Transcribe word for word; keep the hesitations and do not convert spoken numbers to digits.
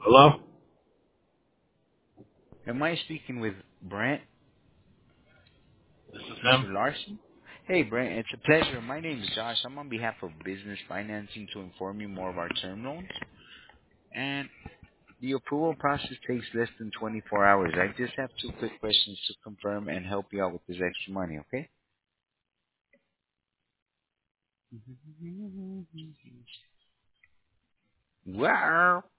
Hello? Am I speaking with Brent, This is him. Mister Larson? Hey, Brent, it's a pleasure. My name is Josh. I'm on behalf of Business Financing to inform you more of our term loans. And the approval process takes less than twenty-four hours. I just have two quick questions to confirm and help you out with this extra money, okay? Wow.